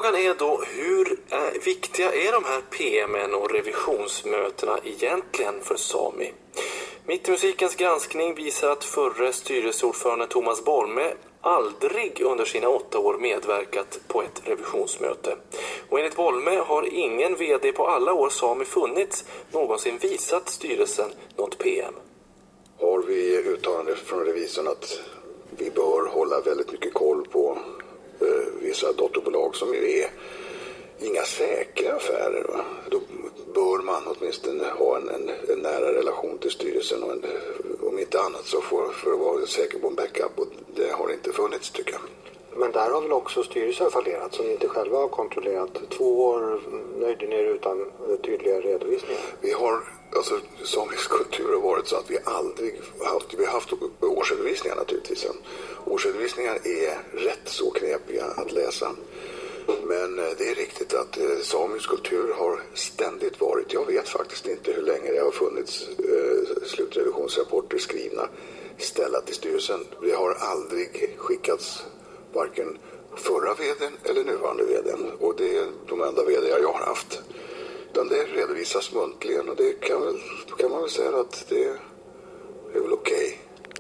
frågan är då, hur viktiga är de här PM:en och revisionsmötena egentligen för Sami? Mitt i musikens granskning visar att förre styrelseordförande Thomas Bolme aldrig under sina 8 år medverkat på ett revisionsmöte. Och enligt Bolme har ingen vd på alla år Sami funnits någonsin visat styrelsen något PM. Har vi uttalande från revisorn att vi bör hålla väldigt mycket koll på vissa dotterbolag som ju är inga säkra affärer. Va? Då bör man åtminstone ha en nära relation till styrelsen och om inte annat så för att vara säker på en backup, och det har inte funnits tycker jag. Men där har väl också styrelsen fallerat som ni inte själva har kontrollerat. 2 år nöjde ni er utan tydliga redovisningar. Vi har, alltså samisk kultur har varit så att vi aldrig vi har haft årsredovisningar naturligtvis. Årsredovisningar är rätt så knepiga att läsa. Men det är riktigt att samisk kultur har ständigt varit, jag vet faktiskt inte hur länge det har funnits slutrevisionsrapporter skrivna ställda till styrelsen. Det har aldrig skickats varken förra vdn eller nuvarande vdn, och det är de enda vd jag har haft. Utan det redovisas muntligen, och det kan man väl säga att det